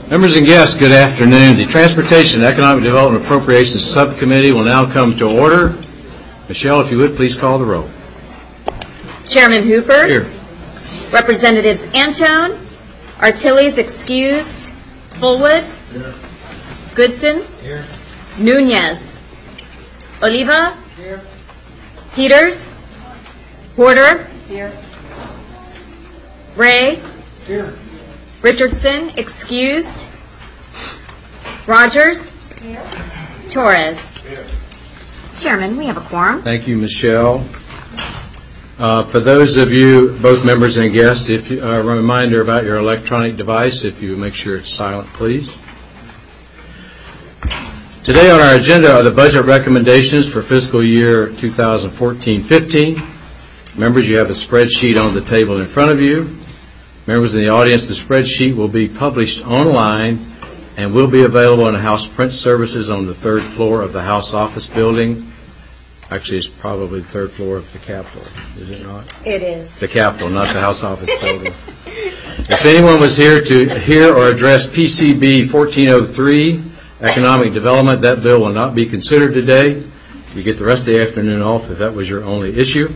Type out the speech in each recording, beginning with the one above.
Members and guests, good afternoon. The Transportation and Economic Development Appropriations Subcommittee will now come to order. Michelle, if you would, please call the roll. Chairman Hooper. Here. Representatives Antone, Artiles excused, Fullwood. Here. Goodson. Here. Nunez. Oliva. Here. Peters. Porter. Here. Ray. Here. Richardson excused. Rogers. Here. Torres. Here. Chairman, we have a quorum. Thank you, Michelle. For those of you, both members and guests, if you, a reminder about your electronic device, if you make sure it's silent, please. Today on our agenda are the budget recommendations for fiscal year 2014-15. Members, you have a spreadsheet on the table in front of you. Members in the audience, the spreadsheet will be published online and will be available in the House Print Services on the third floor of the House Office Building. Actually, it's probably the third floor of the Capitol, is it not? It is. The Capitol, not the House Office Building. If anyone was here to hear or address PCB 1403, Economic Development, that bill will not be considered today. You get the rest of the afternoon off if that was your only issue.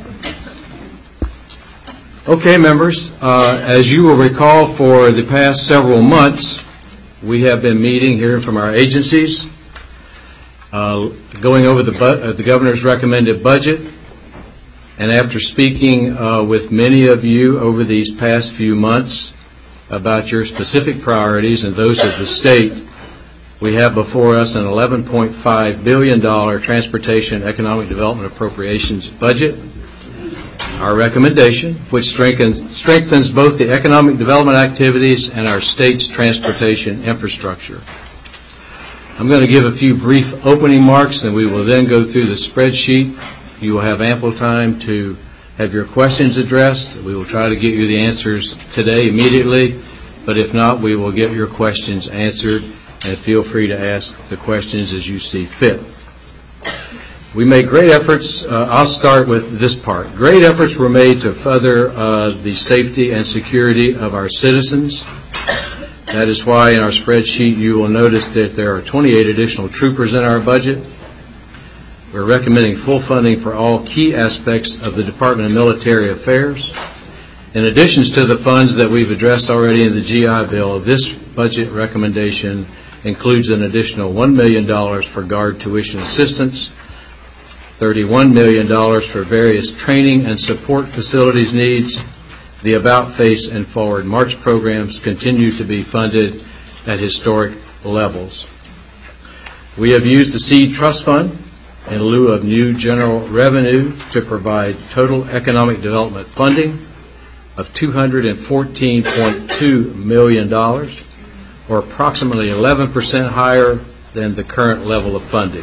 Okay, members, as you will recall, for the past several months, we have been meeting, hearing from our agencies, going over the governor's recommended budget, and after speaking with many of you over these past few months about your specific priorities and those of the state, we have before us an $11.5 billion transportation economic development appropriations budget. Our recommendation, which strengthens both the economic development activities and our state's transportation infrastructure. I'm going to give a few brief opening remarks, and we will then go through the spreadsheet. You will have ample time to have your questions addressed. We will try to get you the answers today immediately, but if not, we will get your questions answered, and feel free to ask the questions as you see fit. We made great efforts. I'll start with this part. Great efforts were made to further the safety and security of our citizens. That is why in our spreadsheet you will notice that there are 28 additional troopers in our budget. We're recommending full funding for all key aspects of the Department of Military Affairs. In addition to the funds that we've addressed already in the GI Bill, this budget recommendation includes an additional $1 million for Guard tuition assistance, $31 million for various training and support facilities needs. The About Face and Forward March programs continue to be funded at historic levels. We have used the Seed Trust Fund in lieu of new general revenue to provide total economic development funding of $214.2 million, or approximately 11% higher than the current level of funding.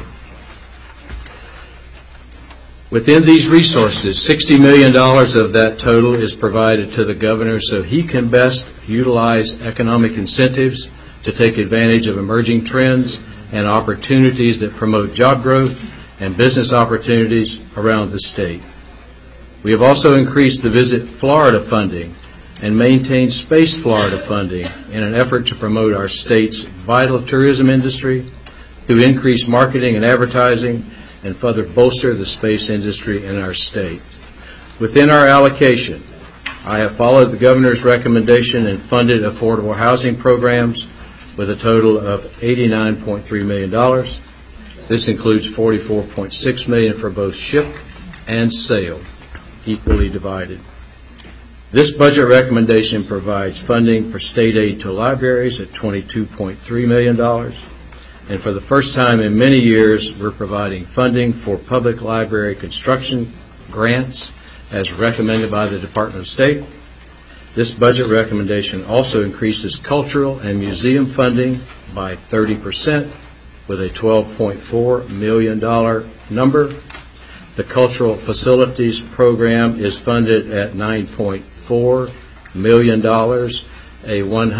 Within these resources, $60 million of that total is provided to the governor so he can best utilize economic incentives to take advantage of emerging trends and opportunities that promote job growth and business opportunities around the state. We have also increased the Visit Florida funding and maintained Space Florida funding in an effort to promote our state's vital tourism industry through increased marketing and advertising and further bolster the space industry in our state. Within our allocation, I have followed the governor's recommendation and funded affordable housing programs with a total of $89.3 million. This includes $44.6 million for both SHIP and SAIL, equally divided. This budget recommendation provides funding for state aid to libraries at $22.3 million. And for the first time in many years, we're providing funding for public library construction grants as recommended by the Department of State. This budget recommendation also increases cultural and museum funding by 30% with a $12.4 million number. The Cultural Facilities Program is funded at $9.4 million, a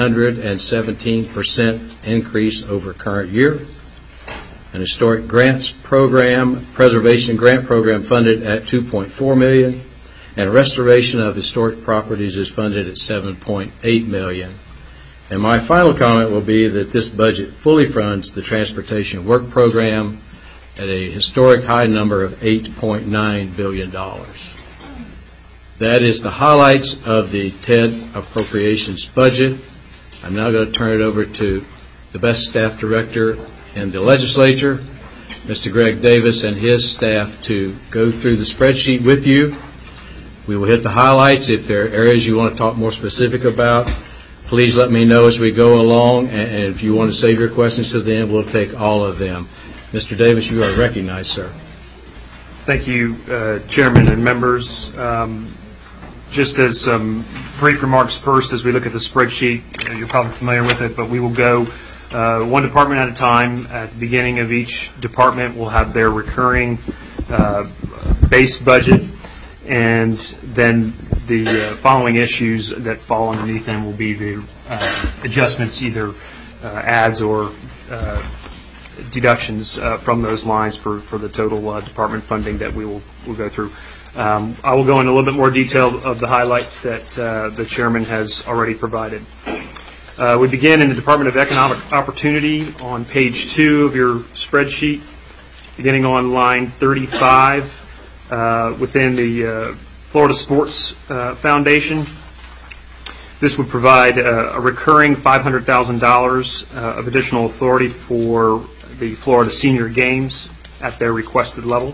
117% increase over current year. An Historic Grants Program, Preservation Grant Program funded at $2.4 million, and restoration of historic properties is funded at $7.8 million. And my final comment will be that this budget fully funds the Transportation Work Program at a historic high number of $8.9 billion. That is the highlights of the TED appropriations budget. I'm now going to turn it over to the best staff director in the legislature, Mr. Greg Davis, and his staff to go through the spreadsheet with you. We will hit the highlights. If there are areas you want to talk more specific about, please let me know as we go along, and if you want to save your questions to the end, we'll take all of them. Mr. Davis, you are recognized, sir. Thank you, Chairman and members. Just as some brief remarks first as we look at the spreadsheet, you're probably familiar with it, but we will go one department at a time. At the beginning of each department, we'll have their recurring base budget, and then the following issues that fall underneath them will be the adjustments, either adds or deductions from those lines for the total department funding that we'll go through. I will go into a little bit more detail of the highlights that the chairman has already provided. We begin in the Department of Economic Opportunity on page 2 of your spreadsheet, beginning on line 35 within the Florida Sports Foundation. This would provide a recurring $500,000 of additional authority for the Florida Senior Games at their requested level.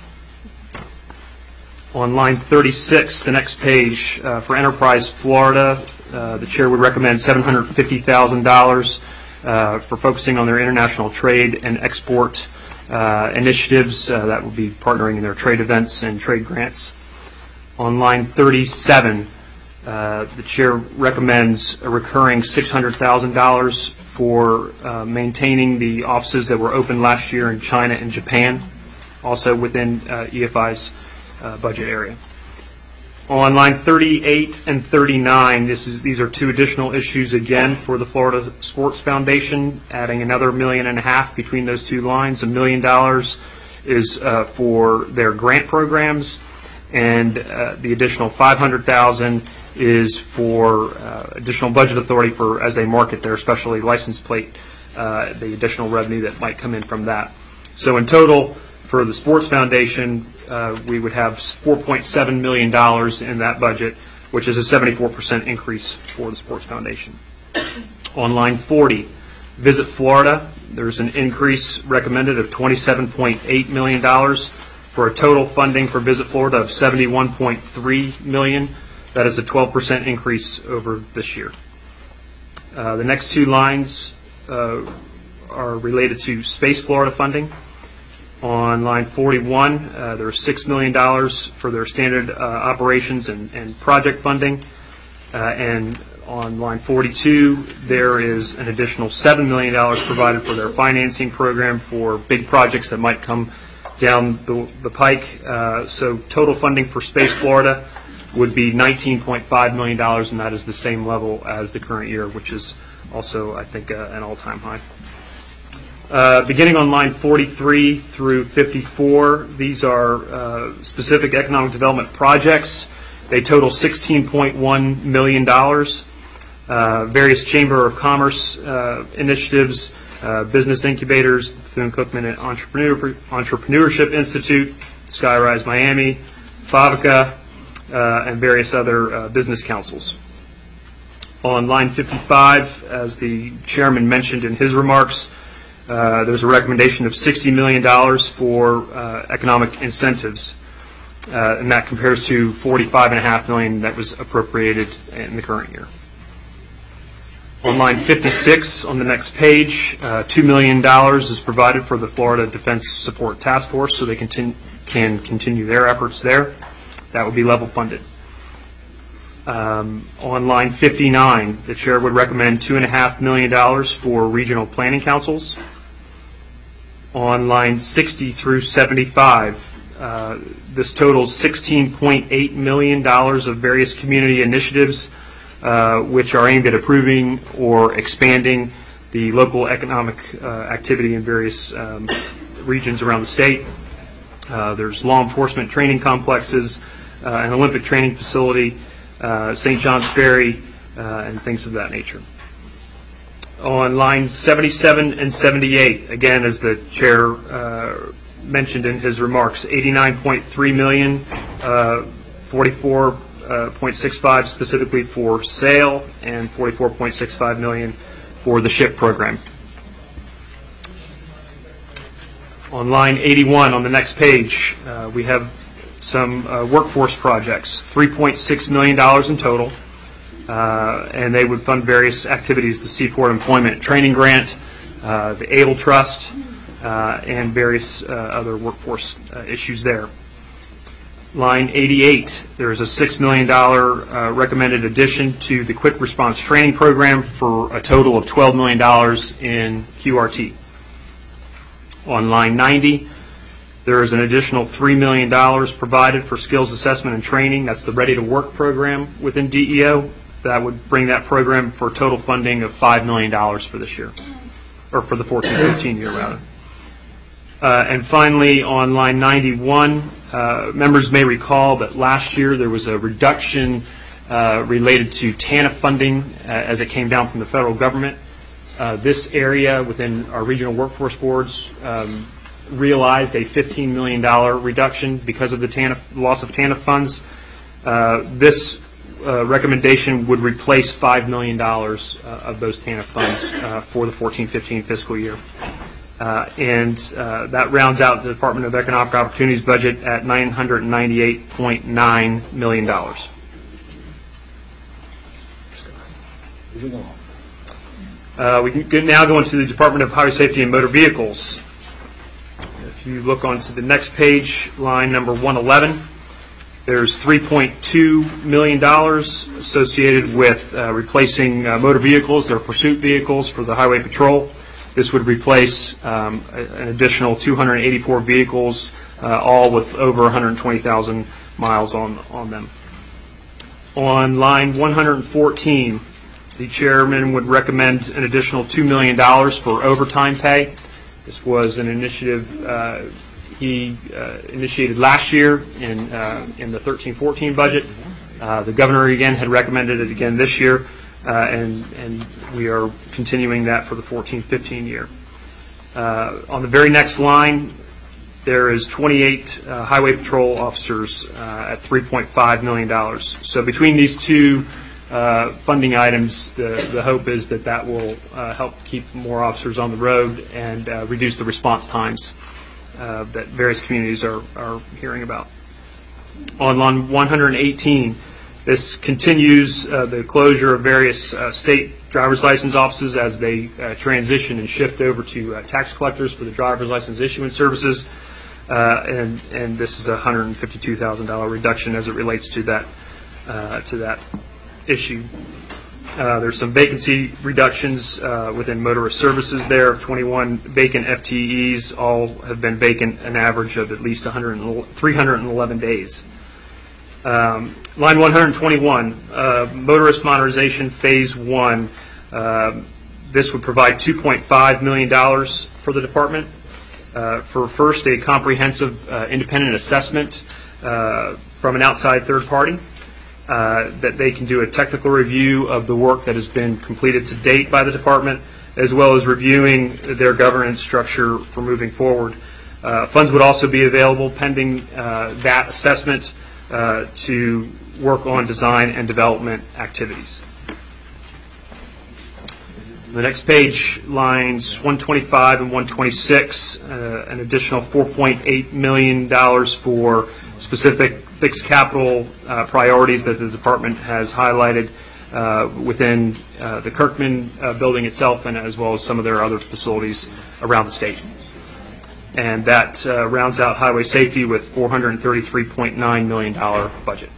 On line 36, the next page, for Enterprise Florida, the chair would recommend $750,000 for focusing on their international trade and export initiatives. That would be partnering in their trade events and trade grants. On line 37, the chair recommends a recurring $600,000 for maintaining the offices that were opened last year in China and Japan, also within EFI's budget area. On line 38 and 39, these are two additional issues again for the Florida Sports Foundation, adding another $1.5 million between those two lines. $1 million is for their grant programs, and the additional $500,000 is for additional budget authority for as they market their specialty license plate, the additional revenue that might come in from that. So in total, for the Sports Foundation, we would have $4.7 million in that budget, which is a 74% increase for the Sports Foundation. On line 40, Visit Florida, there's an increase recommended of $27.8 million for a total funding for Visit Florida of $71.3 million. That is a 12% increase over this year. The next two lines are related to Space Florida funding. On line 41, there's $6 million for their standard operations and project funding. And on line 42, there is an additional $7 million provided for their financing program for big projects that might come down the pike. So total funding for Space Florida would be $19.5 million, and that is the same level as the current year, which is also, I think, an all-time high. Beginning on line 43 through 54, these are specific economic development projects. They total $16.1 million. Various Chamber of Commerce initiatives, business incubators, Bethune-Cookman Entrepreneurship Institute, Skyrise Miami, FAVICA, and various other business councils. On line 55, as the chairman mentioned in his remarks, there's a recommendation of $60 million for economic incentives, and that compares to $45.5 million that was appropriated in the current year. On line 56, on the next page, $2 million is provided for the Florida Defense Support Task Force, so they can continue their efforts there. That would be level funded. On line 59, the chair would recommend $2.5 million for regional planning councils. On line 60 through 75, this totals $16.8 million of various community initiatives, which are aimed at improving or expanding the local economic activity in various regions around the state. There's law enforcement training complexes, an Olympic training facility, St. John's Ferry, and things of that nature. On line 77 and 78, again, as the chair mentioned in his remarks, $89.3 million, 44.65 specifically for SAIL, and $44.65 million for the SHIP program. On line 81 on the next page, we have some workforce projects, $3.6 million in total, and they would fund various activities, the Seaport Employment Training Grant, the ABLE Trust, and various other workforce issues there. Line 88, there is a $6 million recommended addition to the Quick Response Training Program for a total of $12 million in QRT. On line 90, there is an additional $3 million provided for skills assessment and training. That's the Ready to Work program within DEO. That would bring that program for total funding of $5 million for this year, or for the 14-15 year rather. And finally, on line 91, members may recall that last year there was a reduction related to TANF funding as it came down from the federal government. This area within our regional workforce boards realized a $15 million reduction because of the loss of TANF funds. This recommendation would replace $5 million of those TANF funds for the 14-15 fiscal year. And that rounds out the Department of Economic Opportunities budget at $998.9 million. We can now go into the Department of Highway Safety and Motor Vehicles. If you look onto the next page, line number 111, there's $3.2 million associated with replacing motor vehicles, their pursuit vehicles for the Highway Patrol. This would replace an additional 284 vehicles, all with over 120,000 miles on them. On line 114, the chairman would recommend an additional $2 million for overtime pay. This was an initiative he initiated last year in the 13-14 budget. The governor again had recommended it again this year, and we are continuing that for the 14-15 year. On the very next line, there is 28 Highway Patrol officers at $3.5 million. So between these two funding items, the hope is that will help keep more officers on the road and reduce the response times that various communities are hearing about. On line 118, this continues the closure of various state driver's license offices as they transition and shift over to tax collectors for the driver's license issuance services, and this is a $152,000 reduction as it relates to that issue. There's some vacancy reductions within motorist services there of 21 vacant FTEs. All have been vacant an average of at least 311 days. Line 121, motorist modernization phase 1. This would provide $2.5 million for the department for first a comprehensive independent assessment from an outside third party. That they can do a technical review of the work that has been completed to date by the department, as well as reviewing their governance structure for moving forward. Funds would also be available pending that assessment to work on design and development activities. The next page, lines 125 and 126, an additional $4.8 million for specific fixed capital priorities that the department has highlighted within the Kirkman building itself, and as well as some of their other facilities around the state. And that rounds out highway safety with $433.9 million budget.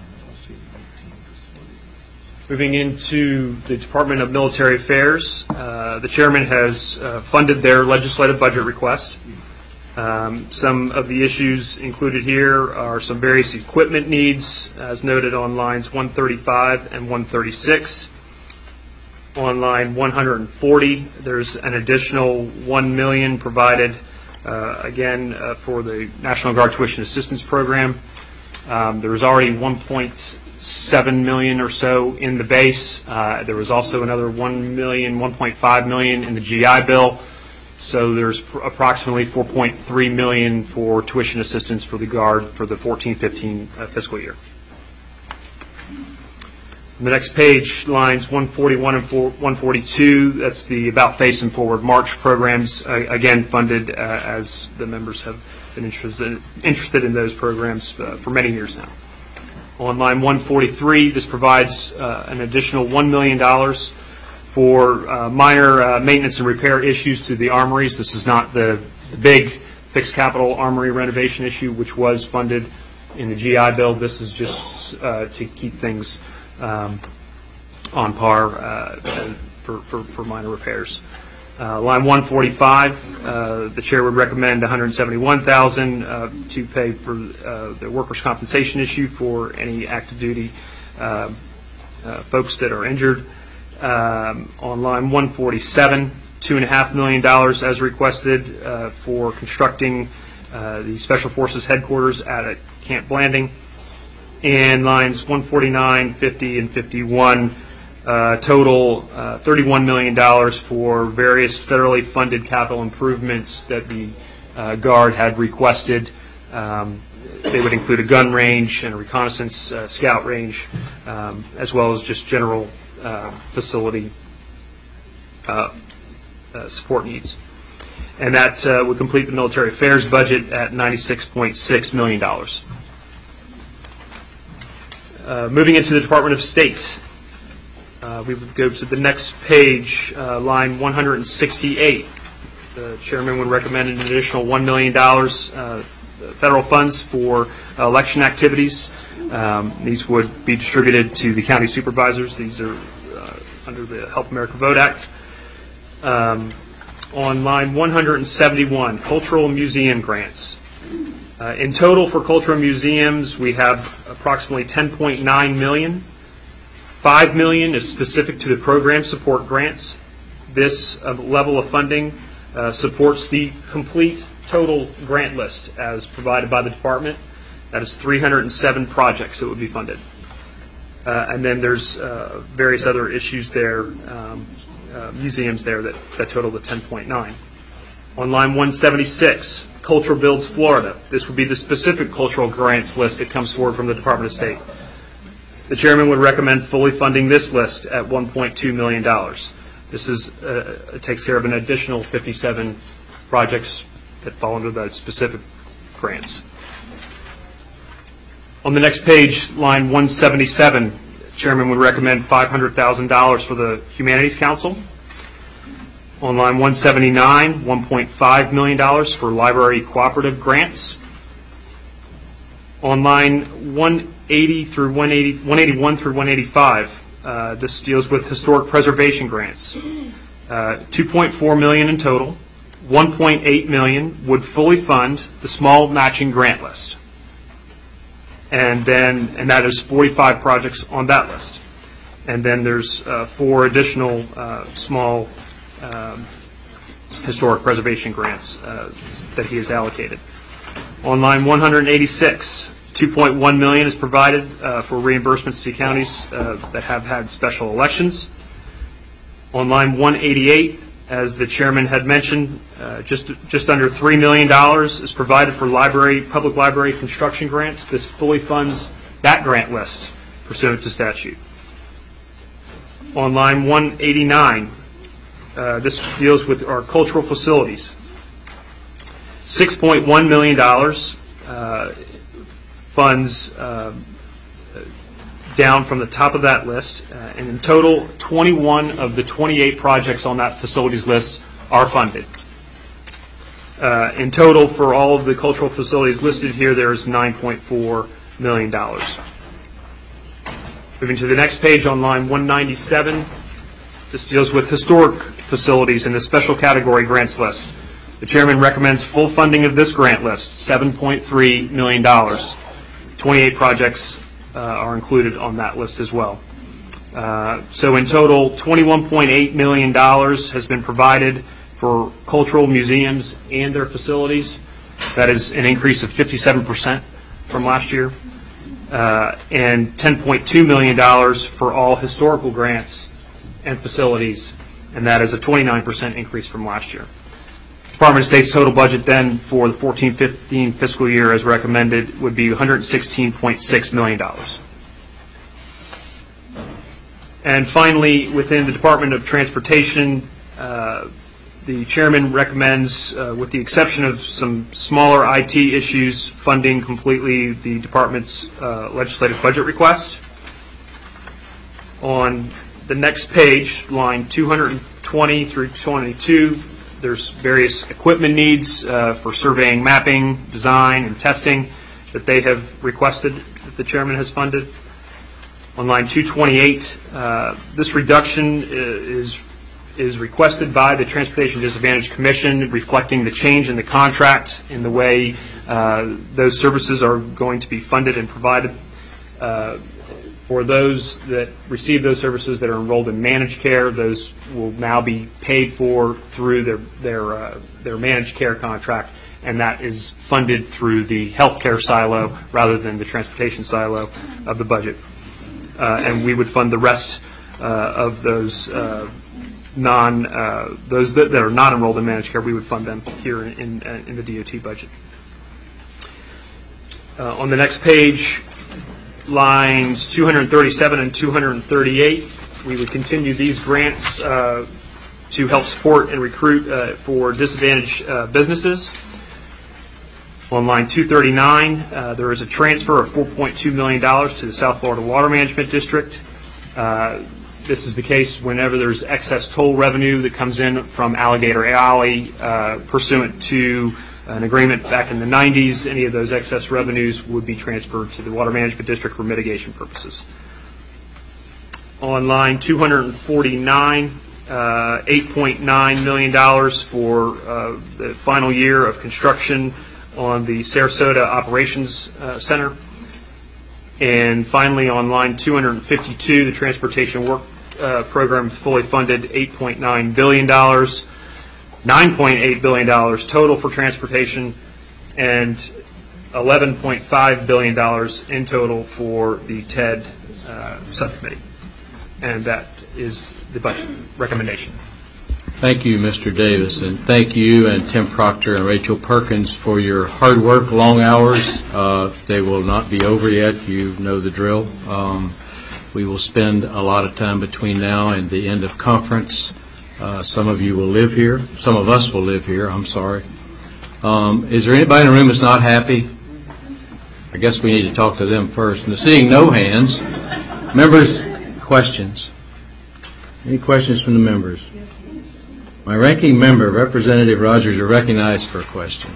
Moving into the Department of Military Affairs, the chairman has funded their legislative budget request. Some of the issues included here are some various equipment needs, as noted on lines 135 and 136. On line 140, there's an additional $1 million provided, again, for the National Guard Tuition Assistance Program. There was already $1.8 $7 million or so in the base. There was also another $1.5 million in the GI Bill. So there's approximately $4.3 million for tuition assistance for the Guard for the 14-15 fiscal year. On the next page, lines 141 and 142, that's the About Face and Forward March programs, again funded as the members have been interested in those programs for many years now. On line 143, this provides an additional $1 million for minor maintenance and repair issues to the armories. This is not the big fixed capital armory renovation issue, which was funded in the GI Bill. This is just to keep things on par for minor repairs. Line 145, the chair would recommend $171,000 to pay for the workers' compensation issue for any active duty folks that are injured. On line 147, $2.5 million as requested for constructing the Special Forces headquarters at Camp Blanding. And lines 149, 50, and 51, total $31 million for various federally funded capital improvements that the Guard had requested. They would include a gun range and a reconnaissance scout range, as well as just general facility support needs. And that would complete the military affairs budget at $96.6 million. Moving into the Department of State, we would go to the next page, line 168. The chairman would recommend an additional $1 million federal funds for election activities. These would be distributed to the county supervisors. These are under the Help America Vote Act. On line 171, cultural museum grants. In total for cultural museums, we have approximately $10.9 million. $5 million is specific to the program support grants. This level of funding supports the complete total grant list as provided by the department. That is 307 projects that would be funded. And then there's various other issues there, museums there that total the 10.9. On line 176, Cultural Builds Florida. This would be the specific cultural grants list that comes forward from the Department of State. The chairman would recommend fully funding this list at $1.2 million. This is takes care of an additional 57 projects that fall under the specific grants. On the next page, line 177, the chairman would recommend $500,000 for the Humanities Council. On line 179, $1.5 million for library cooperative grants. On line 181 through 185, this deals with historic preservation grants. $2.4 million in total. $1.8 million would fully fund the small matching grant list. And that is 45 projects on that list. And then there's 4 additional small historic preservation grants that he has allocated. On line 186, $2.1 million is provided for reimbursements to counties that have had special elections. On line 188, as the chairman had mentioned, just under $3 million is provided for public library construction grants. This fully funds that grant list pursuant to statute. On line 189, this deals with our cultural facilities. $6.1 million funds down from the top of that list, and in total, 21 of the 28 projects on that facilities list are funded. In total, for all of the cultural facilities listed here, there's $9.4 million. Moving to the next page on line 197, this deals with historic facilities in the special category grants list. The chairman recommends full funding of this grant list, $7.3 million. 28 projects are included on that list as well. So in total, $21.8 million has been provided for cultural museums and their facilities. That is an increase of 57% from last year. and $10.2 million for all historical grants and facilities, and that is a 29% increase from last year. Department of State's total budget then for the 14-15 fiscal year as recommended would be $116.6 million. And finally, within the Department of Transportation, the chairman recommends, with the exception of some smaller IT issues, funding completely the department's legislative budget request. On the next page, line 220 through 22, there's various equipment needs for surveying, mapping, design, and testing that they have requested that the chairman has funded. On line 228, this reduction is requested by the Transportation Disadvantaged Commission, reflecting the change in the contract in the way those services are going to be funded and provided. For those that receive those services that are enrolled in managed care, those will now be paid for through their managed care contract, and that is funded through the healthcare silo rather than the transportation silo of the budget. And we would fund the rest of those those that are not enrolled in managed care. We would fund them here in the DOT budget. On the next page, lines 237 and 238, we would continue these grants to help support and recruit for disadvantaged businesses. On line 239, there is a transfer of $4.2 million to the South Florida Water Management District. This is the case whenever there's excess toll revenue that comes in from Alligator Alley pursuant to an agreement back in the 90s. Any of those excess revenues would be transferred to the Water Management District for mitigation purposes. On line 249, $8.9 million for the final year of construction on the Sarasota Operations Center. And finally, on line 252, the Transportation Work Program is fully funded, $8.9 billion, $9.8 billion total for transportation, and $11.5 billion in total for the TED subcommittee. And that is the budget recommendation. Thank you, Mr. Davis, and thank you and Tim Proctor and Rachel Perkins for your hard work, long hours. They will not be over yet. You know the drill. We will spend a lot of time between now and the end of conference. Some of you will live here. Some of us will live here. I'm sorry. Is there anybody in the room that's not happy? I guess we need to talk to them first. And seeing no hands, members, questions? Any questions from the members? My ranking member, Representative Rogers, you're recognized for a question.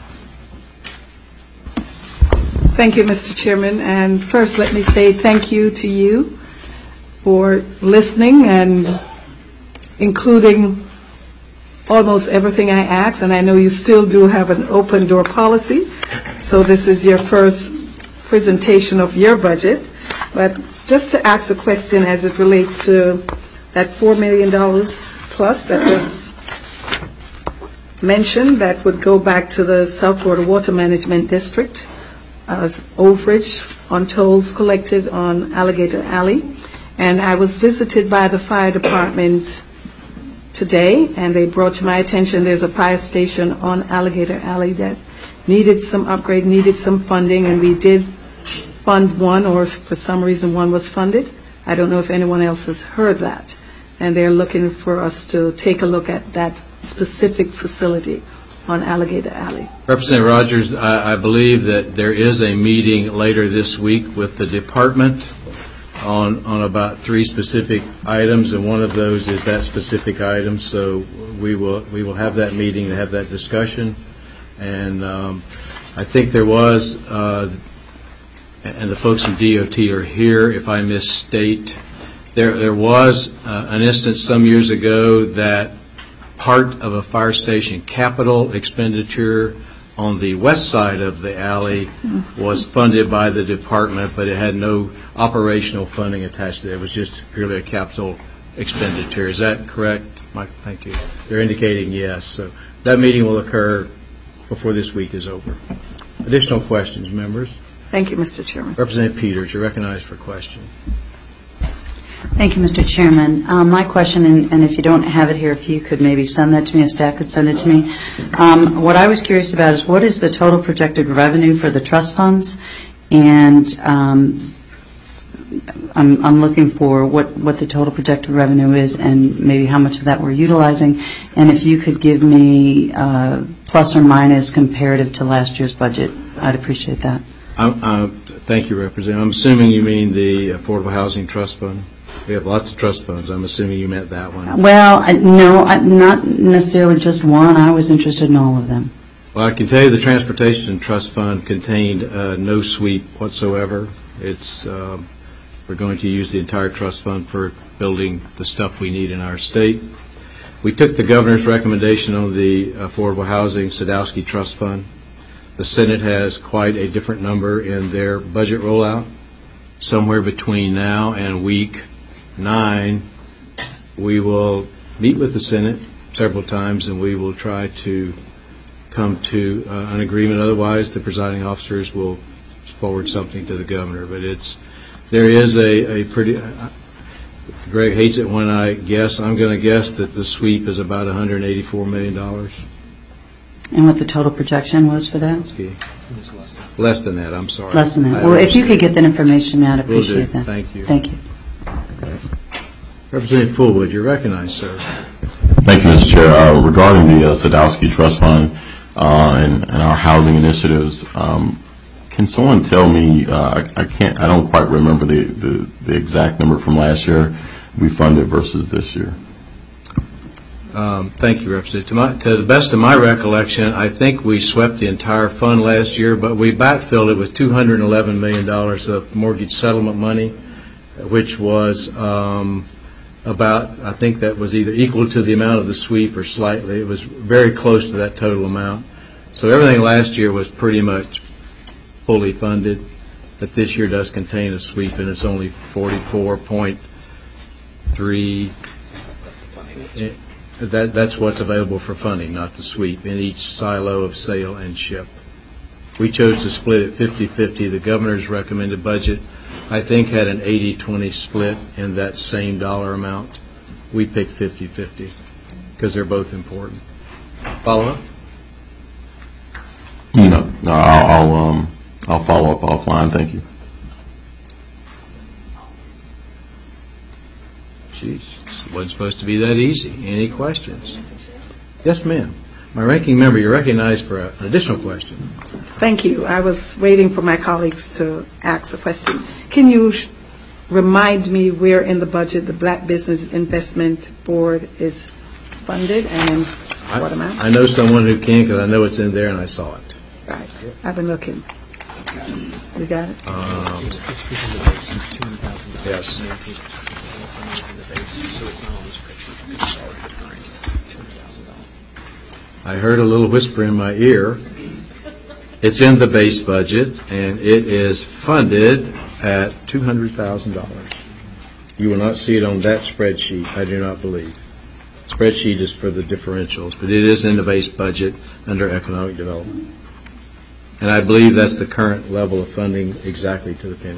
Thank you, Mr. Chairman. And first, let me say thank you to you for listening and including almost everything I asked. And I know you still do have an open door policy. So this is your first presentation of your budget. But just to ask a question as it relates to that $4 million plus that was mentioned, that would go back to the South Florida Water Management District as overage on tolls collected on Alligator Alley. And I was visited by the fire department today, and they brought to my attention there's a fire station on Alligator Alley that needed some upgrade, needed some funding, and we did fund one, or for some reason one was funded. I don't know if anyone else has heard that. And they're looking for us to take a look at that specific facility on Alligator Alley. Representative Rogers, I believe that there is a meeting later this week with the department on about 3 specific items, and one of those is that specific item. So we will have that meeting and have that discussion. And I think there was, and the folks from DOT are here, if I misstate, there was an instance some years ago that part of a fire station capital expenditure on the west side of the alley was funded by the department, but it had no operational funding attached to it. It was just purely a capital expenditure. Is that correct, Mike? Thank you. They're indicating yes. So that meeting will occur before this week is over. Additional questions, members? Thank you, Mr. Chairman. Representative Peters, you're recognized for a question. Thank you, Mr. Chairman. My question, and if you don't have it here, if you could maybe send that to me, if staff could send it to me. What I was curious about is what is the total projected revenue for the trust funds? And I'm looking for what the total projected revenue is and maybe how much of that we're utilizing. And if you could give me plus or minus comparative to last year's budget, I'd appreciate that. Thank you, Representative. I'm assuming you mean the Affordable Housing Trust Fund. We have lots of trust funds. I'm assuming you meant that one. Well, no, not necessarily just one. I was interested in all of them. Well, I can tell you the Transportation Trust Fund contained no sweep whatsoever. It's we're going to use the entire trust fund for building the stuff we need in our state. We took the governor's recommendation on the Affordable Housing Sadowski Trust Fund. The Senate has quite a different number in their budget rollout. Somewhere between now and week 9, we will meet with the Senate several times, and we will try to come to an agreement. Otherwise, the presiding officers will forward something to the governor. But there is a pretty. Greg hates it when I guess. I'm going to guess that the sweep is about $184 million. And what the total projection was for that? Less than that. I'm sorry. Less than that. Well, if you could get that information, I'd appreciate that. Thank you. Thank you. Okay. Representative Fullwood, you're recognized, sir. Thank you, Mr. Chair. Regarding the Sadowski Trust Fund and our housing initiatives, can someone tell me? I don't quite remember the exact number from last year we funded versus this year. Thank you, Representative. To the best of my recollection, I think we swept the entire fund last year, but we backfilled it with $211 million of mortgage settlement money, which was about, I think that was either equal to the amount of the sweep or slightly. It was very close to that total amount. So everything last year was pretty much fully funded, but this year does contain a sweep, and it's only 44.3. That's what's available for funding, not the sweep, in each silo of sale and ship. We chose to split it 50-50. The governor's recommended budget, I think, had an 80-20 split in that same dollar amount. We picked 50-50 because they're both important. Follow up? No, I'll follow up offline. Thank you. Jeez, it wasn't supposed to be that easy. Any questions? Yes, ma'am. My ranking member, you're recognized for an additional question. Thank you. I was waiting for my colleagues to ask a question. Can you remind me where in the budget the Black Business Investment Board is funded and in what amount? I know someone who can because I know it's in there and I saw it. Right. I've been looking. You got it? Yes. I heard a little whisper in my ear. It's in the base budget, and it is funded at $200,000. You will not see it on that spreadsheet, I do not believe. The spreadsheet is for the differentials, but it is in the base budget under economic development. And I believe that's the current level of funding exactly to the penny.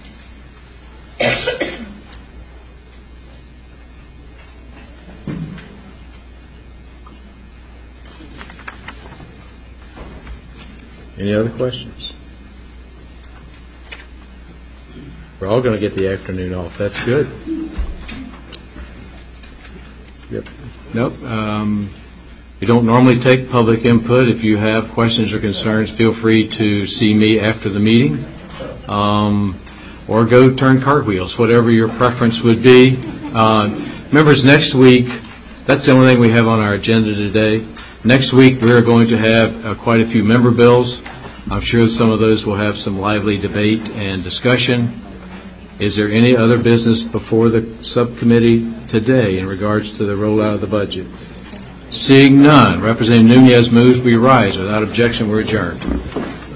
Any other questions? We're all going to get the afternoon off. That's good. Yep. Nope. We don't normally take public input. If you have questions or concerns, feel free to see me after the meeting or go turn cartwheels, whatever your preference would be. Members, next week, that's the only thing we have on our agenda today. Next week, we're going to have quite a few member bills. I'm sure some of those will have some lively debate and discussion. Is there any other business before the subcommittee today in regards to the rollout of the budget? Seeing none, Representative Nunez moves we rise. Without objection, we're adjourned.